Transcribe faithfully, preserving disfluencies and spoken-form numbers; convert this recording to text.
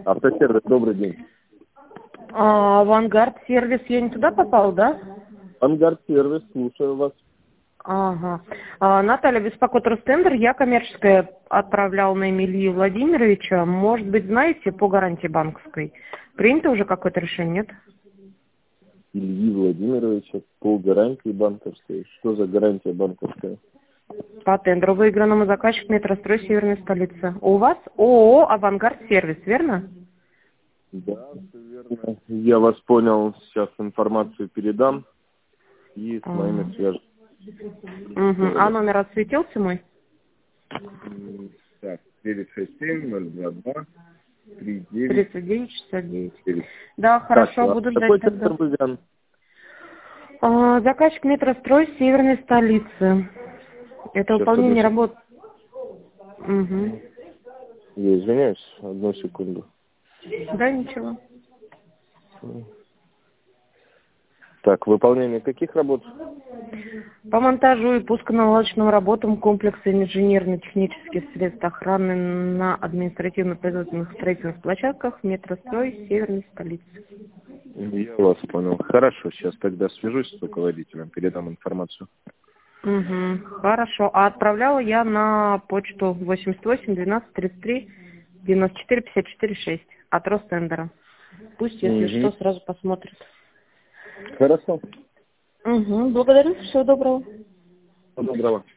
Автосервис, добрый день. А, Авангард сервис, я не туда попал, да? Авангард сервис, слушаю вас. Ага. А, Наталья, беспокоит Ростендер. Я коммерческая отправлял на Эмилию Владимировича. Может быть, знаете, по гарантии банковской. Принято уже какое-то решение, нет? Ильи Владимировича по гарантии банковской. Что за гарантия банковская? По тендеру выигранному заказчик метрострой Северной столицы. У вас ООО «Авангард сервис», верно? Да, все верно. Я вас понял. Сейчас информацию передам и с моими свяжем. Угу. А номер отсветился мой? Так, девять шесть семь ноль два два три девять тридцать девять шестьдесят девять. Да, хорошо, так, буду а ждать какой тогда. тендер выигран? А, заказчик метрострой Северной столицы. Это Сейчас, выполнение одну работ. Угу. Я извиняюсь, одну секунду. Да, ничего. Так, выполнение каких работ? По монтажу и пусконаладочным работам комплекса инженерно-технических средств охраны на административно-производственных строительных площадках метрострой Северной столицы. Я вас понял. Хорошо, сейчас тогда свяжусь с руководителем, передам информацию. Угу. Хорошо. А отправляла я на почту восемьдесят восемь двенадцать тридцать три девяносто четыре пятьдесят четыре шесть от Ростендера. Пусть, если Угу. что, сразу посмотрит. Хорошо. Угу. Благодарю. Всего доброго. Всего доброго.